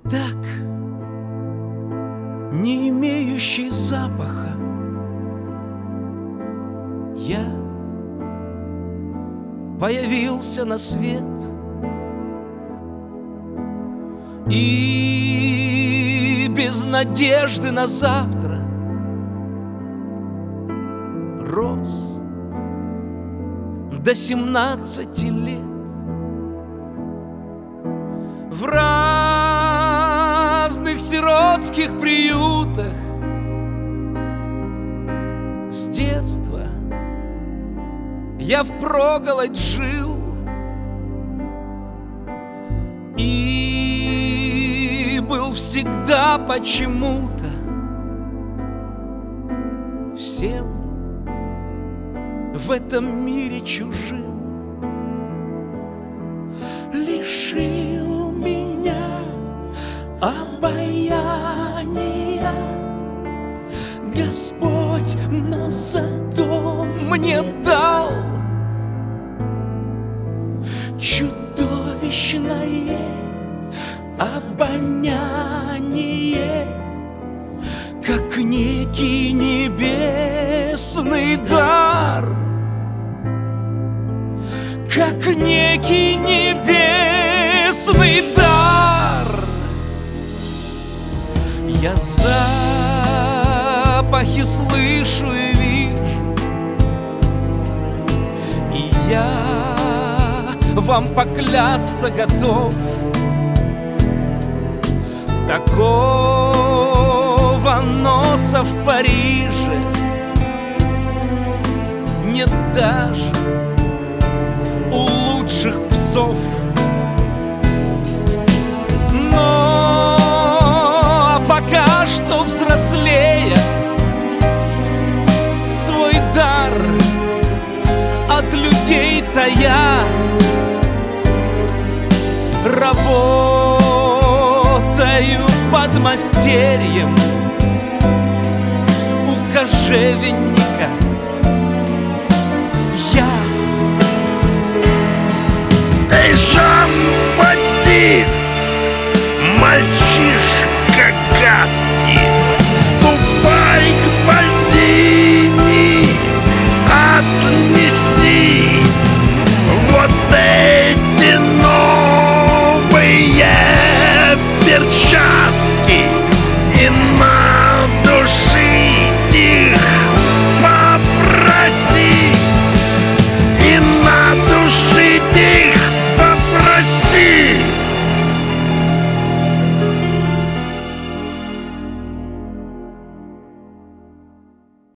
Так, не имеющий запаха, я появился на свет и без надежды на завтра рос до 17 лет. В разных сиротских приютах с детства я впроголодь жил и был всегда почему-то всем в этом мире чужим. Лишил меня обаяния Господь, но зато мне дал чудовищное обоняние, как некий небесный дар, как некий небесный дар. Я запахи слышу и вижу, и я вам поклясться готов. Такого носа в Париже нет даже у лучших псов. Но пока что взрослея, свой дар от людей-то я работаю подмастерьем у кожевенника. Я Эй, Жан!